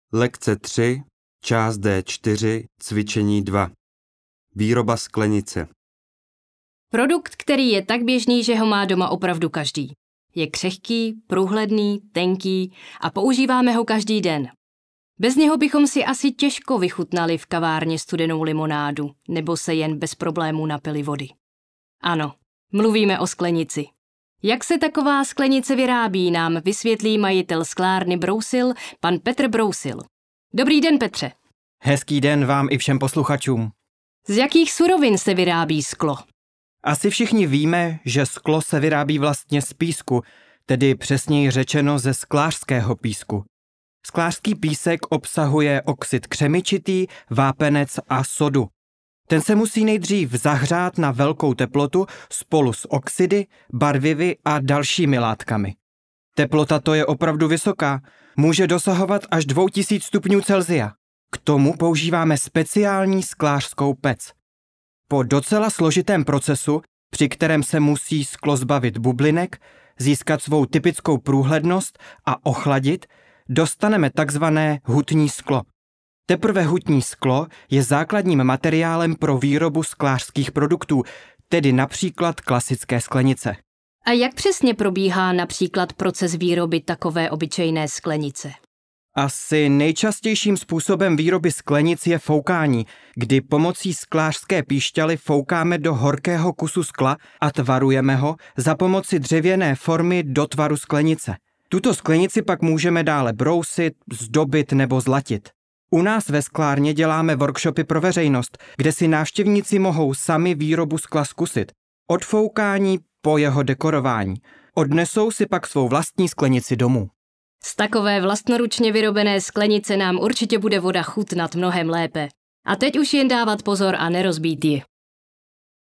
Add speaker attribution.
Speaker 1: Lekce 3, část D4, cvičení 2. Výroba sklenice.
Speaker 2: Produkt, který je tak běžný, že ho má doma opravdu každý. Je křehký, průhledný, tenký a používáme ho každý den. Bez něho bychom si asi těžko vychutnali v kavárně studenou limonádu nebo se jen bez problémů napili vody. Ano, mluvíme o sklenici. Jak se taková sklenice vyrábí, nám vysvětlí majitel sklárny Brousil, pan Petr Brousil. Dobrý den, Petře.
Speaker 3: Hezký den vám i všem posluchačům.
Speaker 2: Z jakých surovin se vyrábí sklo?
Speaker 3: Asi všichni víme, že sklo se vyrábí vlastně z písku, tedy přesněji řečeno ze sklářského písku. Sklářský písek obsahuje oxid křemičitý, vápenec a sodu. Ten se musí nejdřív zahřát na velkou teplotu spolu s oxidy, barvivy a dalšími látkami. Teplota to je opravdu vysoká, může dosahovat až 2000 stupňů Celsia. K tomu používáme speciální sklářskou pec. Po docela složitém procesu, při kterém se musí sklo zbavit bublinek, získat svou typickou průhlednost a ochladit, dostaneme takzvané hutní sklo. Teprve hutní sklo je základním materiálem pro výrobu sklářských produktů, tedy například klasické sklenice.
Speaker 2: A jak přesně probíhá například proces výroby takové obyčejné sklenice?
Speaker 3: Asi nejčastějším způsobem výroby sklenic je foukání, kdy pomocí sklářské píšťaly foukáme do horkého kusu skla a tvarujeme ho za pomoci dřevěné formy do tvaru sklenice. Tuto sklenici pak můžeme dále brousit, zdobit nebo zlatit. U nás ve sklárně děláme workshopy pro veřejnost, kde si návštěvníci mohou sami výrobu skla zkusit. Od foukání po jeho dekorování. Odnesou si pak svou vlastní sklenici domů.
Speaker 2: Z takové vlastnoručně vyrobené sklenice nám určitě bude voda chutnat mnohem lépe. A teď už jen dávat pozor a nerozbít ji.